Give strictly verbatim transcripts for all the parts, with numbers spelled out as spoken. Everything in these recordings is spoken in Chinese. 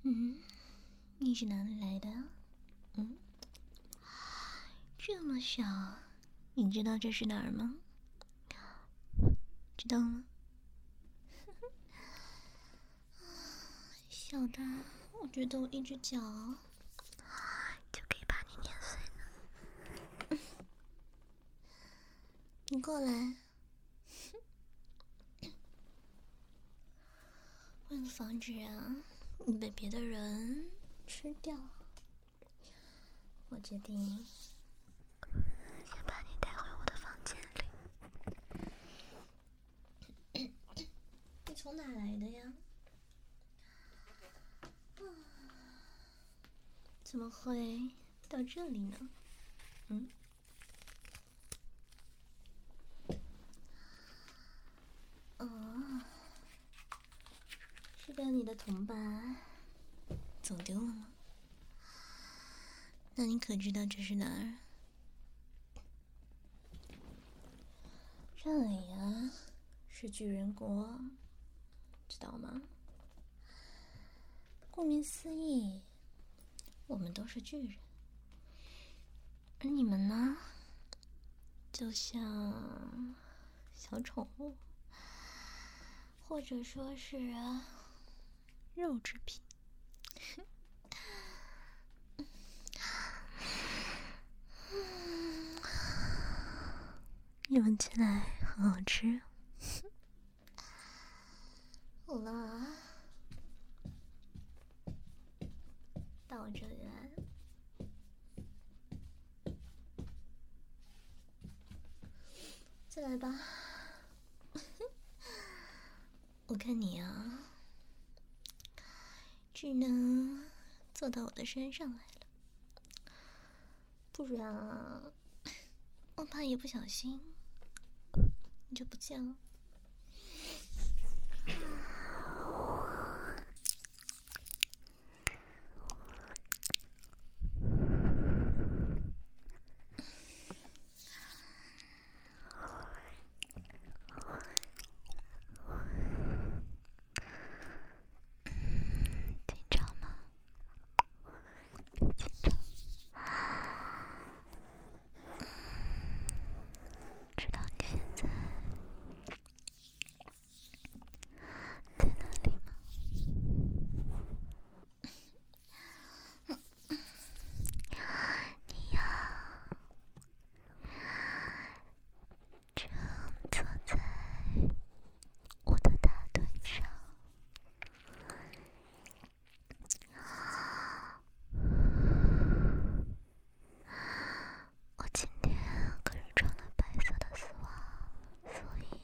嗯，你是哪里来的？嗯，这么小，你知道这是哪儿吗？知道吗？小的，我觉得我一只脚就可以把你碾碎了。你过来。为了防止啊你被别的人吃掉，我决定先把你带回我的房间里。你从哪来的呀？怎么会到这里呢？嗯？哦，是跟你的同伴走丢了吗？那你可知道这是哪儿？这里呀，是巨人国，知道吗？顾名思义，我们都是巨人，而你们呢，就像小宠物，或者说是肉制品。闻起来很好吃。好了，到我这里来。再来吧。我看你啊，只能坐到我的身上来了，不然我怕一不小心你就不见了。紧张吗？紧张。知道你现在在哪里吗？你呀，正坐在我的大腿上。我今天可是穿了白色的丝袜，所以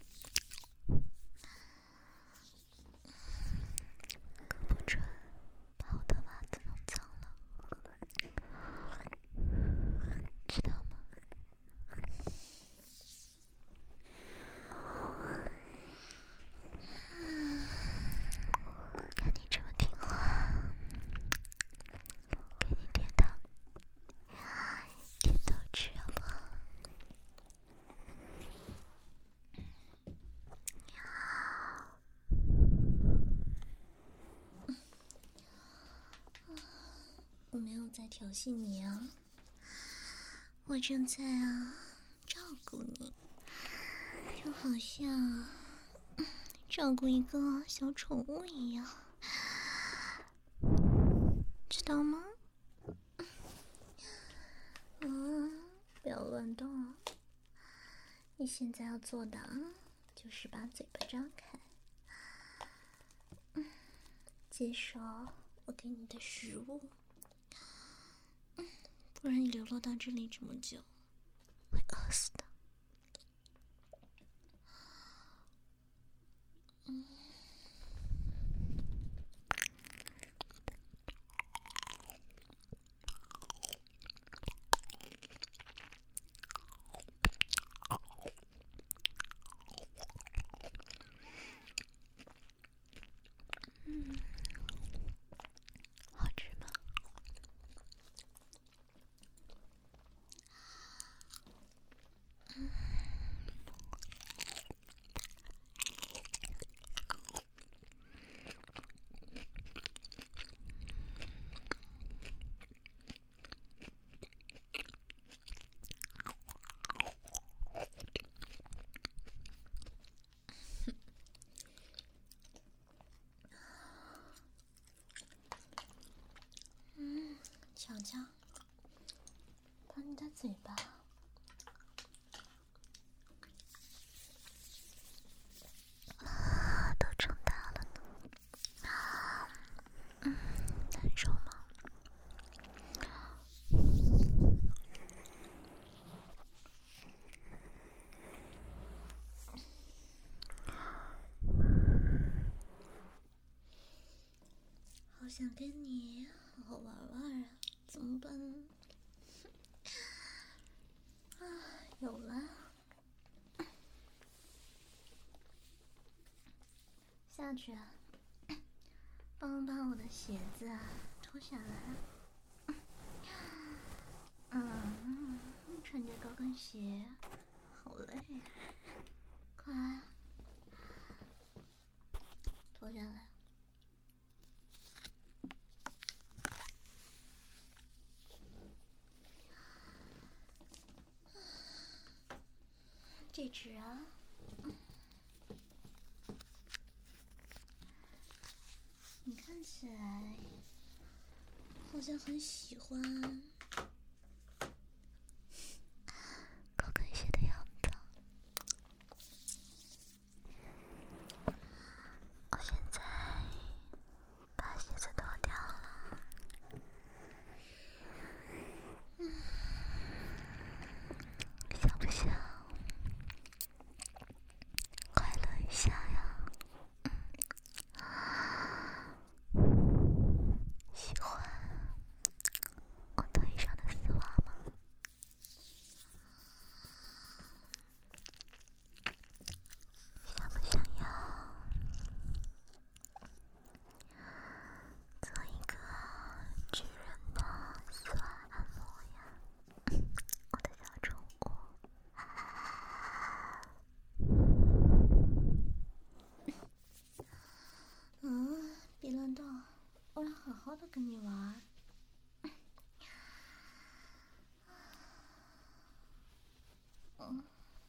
可不准把我的袜子弄脏了，知道吗？看你这么听话，给你点糖，点头吃好不好？我没有在挑衅你啊，我正在啊照顾你，就好像照顾一个小宠物一样，知道吗？嗯，不要乱动。你现在要做的就是把嘴巴张开，接受我给你的食物，不然你流落到这里这么久，会饿死的。嗯。嗯，好吃吗？嗯。 角，把你的嘴巴啊都撑大了呢。嗯，难受吗？好想跟你好好玩玩啊，怎么办呢？啊，有了，下去啊，帮我把我的鞋子啊脱下来。嗯，穿着高跟鞋好累啊，快脱下来。这只啊，你看起来好像很喜欢高跟鞋的样子。我现在把鞋子脱掉了，嗯，想不想快乐一下呀？喜欢我腿上的丝袜吗？想不想要做一个巨人的丝袜按摩呀？我的小宠物。嗯，别乱动，我要好好的跟你玩。嗯，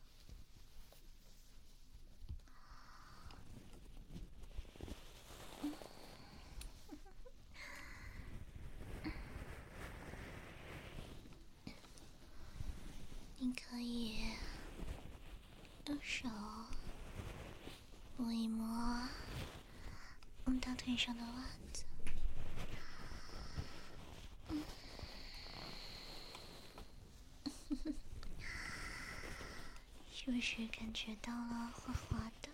你可以用手摸一摸我大腿上的袜子。嗯，是不是感觉到了滑滑的？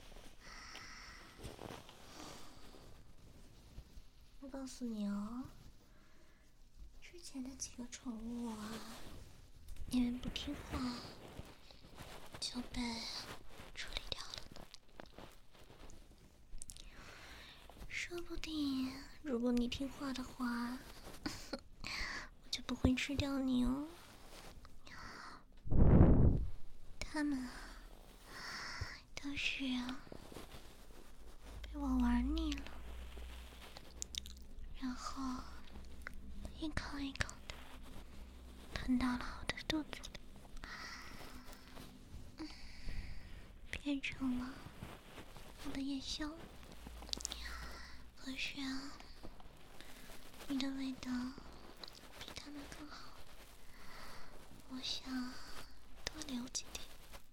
我告诉你哦，之前的几个宠物啊，因为不听话就被处理掉了呢。说不定如果你听话的话，我就不会吃掉你哦。他们都是被我玩腻了，然后一口一口的吞到了我的肚子里，嗯，变成了我的夜宵。可是啊，你的味道比他们更好，我想多留几天。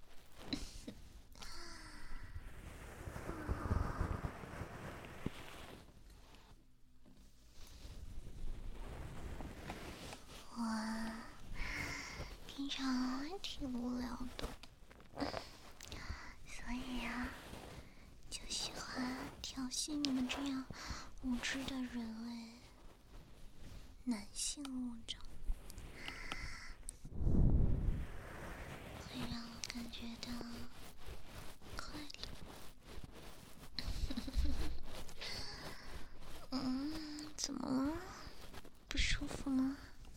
我平常挺无聊的，所以啊，就喜欢调戏你们这样无知的人类，男性物种，会让我感觉到快乐。嗯，怎么了？不舒服吗？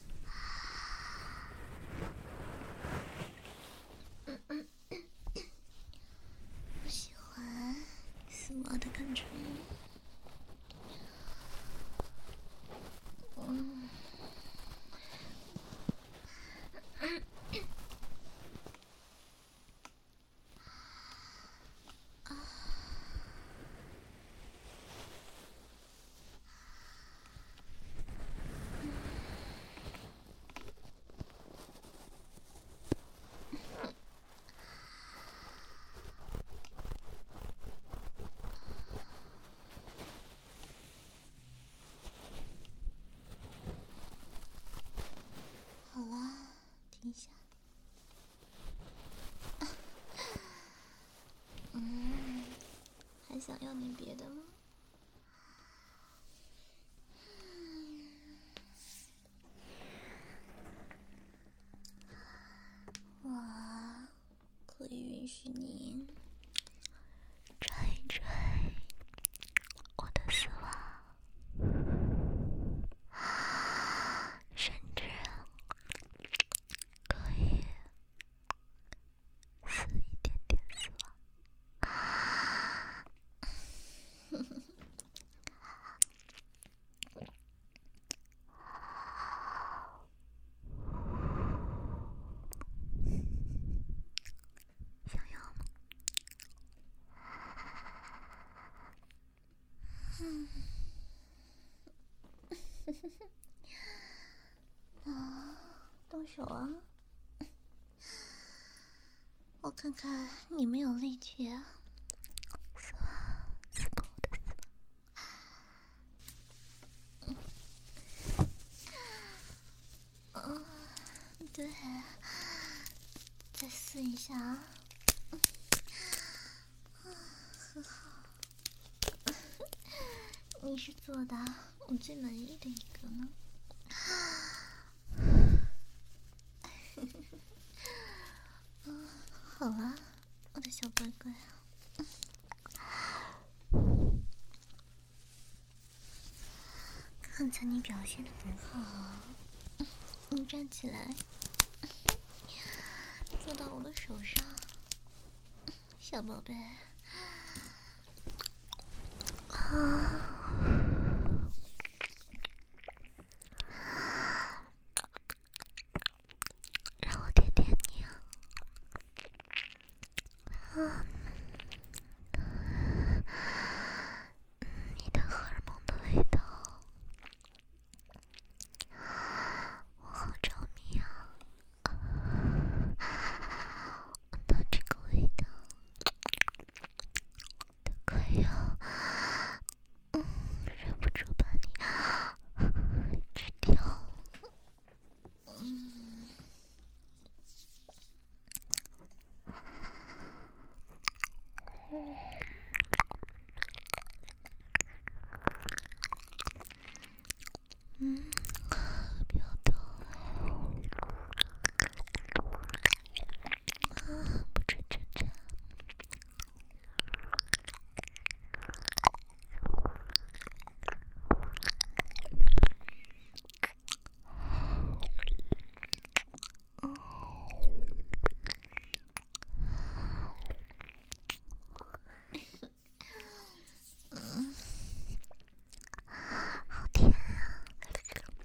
嗯嗯嗯，不喜欢丝袜的感觉吗？ 想要点别的吗？我可以允许你拽一拽我的丝袜，甚至可以撕一点点丝袜。想要吗？嗯，啊，动手啊！我看看你没有力气啊。撕撕破我的丝袜。嗯，对，再撕一下啊。很好，你是做的我最满意的一个呢。嗯，好了，我的小乖乖啊。刚才你表现得很好，你站起来，坐到我的手上，小宝贝。啊，让我舔舔你啊！啊，你的荷尔蒙的味道，我好着迷啊！闻到这个味道，都快要嗯忍不住把你吃掉。嗯，嗯，不要动啊，不准挣扎。嗯，好甜啊！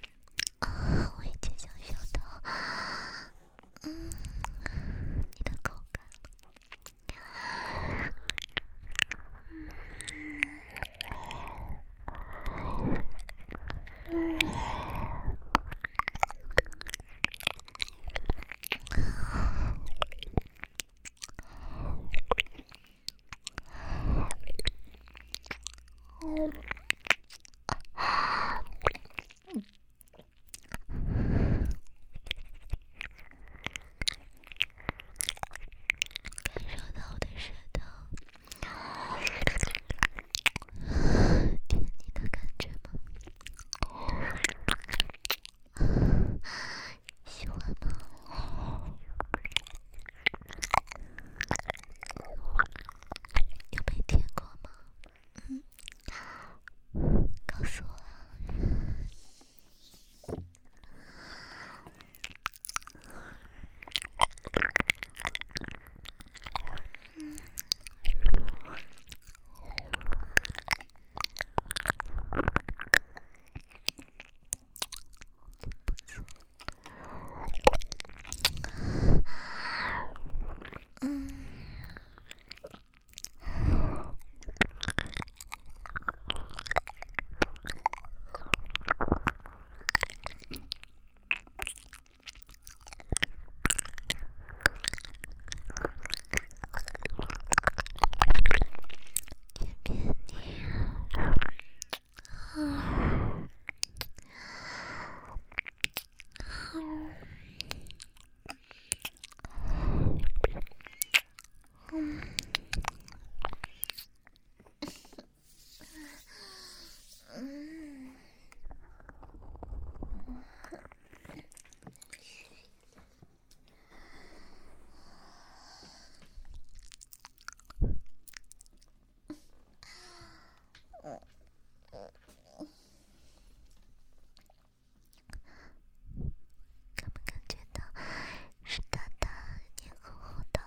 感不感觉到是大大黏糊糊的？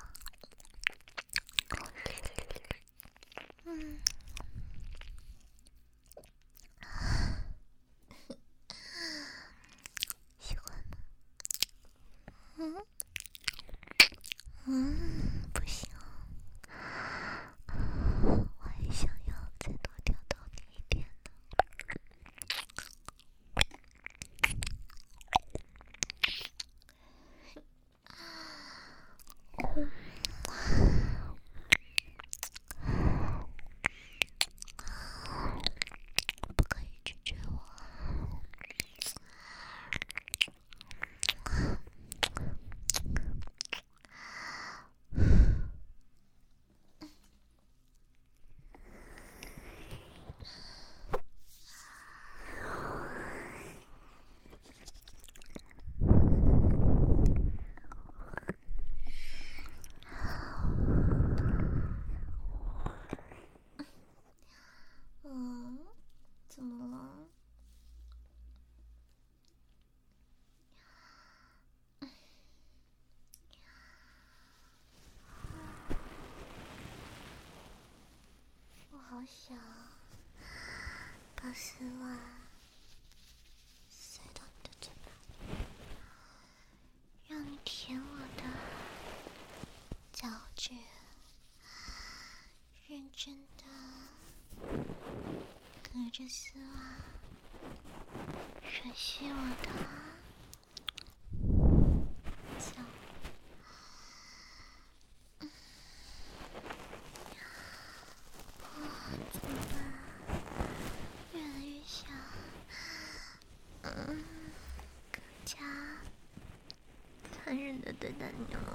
嗯。喜欢吗？嗯嗯，不行，我还想要再多挑逗你一点呢。不可以拒绝我。嗯，怎么了？我好想把丝袜塞到你的嘴巴里，让你舔我的脚趾，认真的隔着丝袜吮吸我的脚。怎么办？越来越想，嗯，更加残忍的对待你了。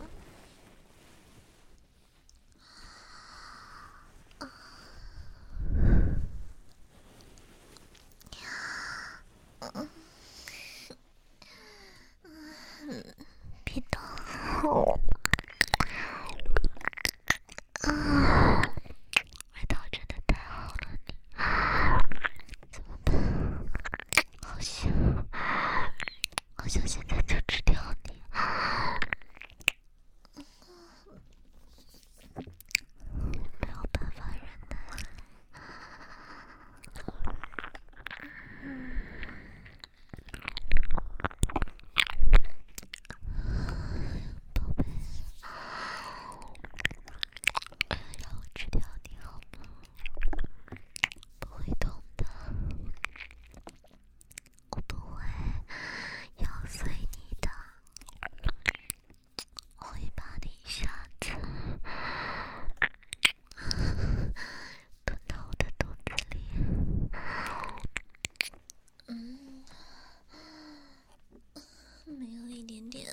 嗯，别动。啊，味道真的太好了，你怎么办？好想，好想现在就吃掉你。没有办法忍耐。嗯。宝贝，让我吃掉你好吗？不会痛的，我不会咬碎你的，我会把你一下子吞到我的肚子里。嗯，没有一点点，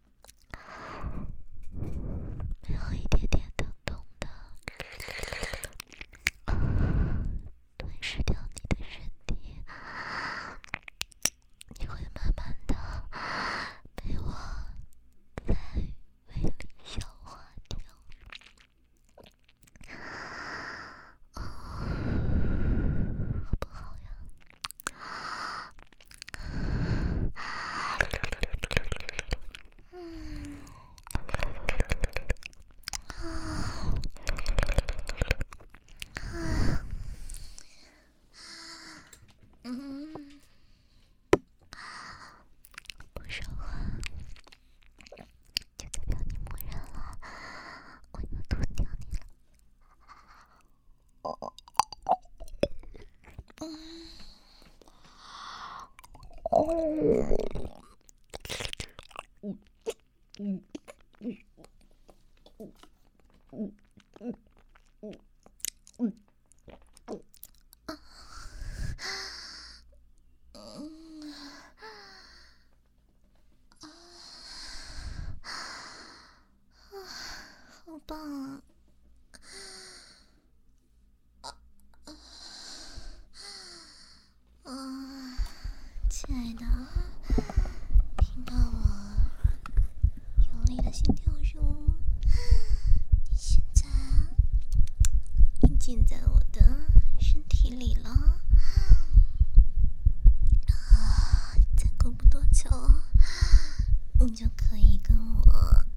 没有一点点疼痛的，吞噬掉你的身体，你会慢慢的被我在胃里消化掉。好不好呀？嗯，啊，啊，嗯，不说话就代表你默认了我要吞掉你了。嗯，哦，嗯嗯嗯嗯嗯嗯嗯嗯啊，嗯啊，好棒啊！啊，亲爱的，听到我用力的心跳声，你现在已经在我的身体里了。 你就可以跟我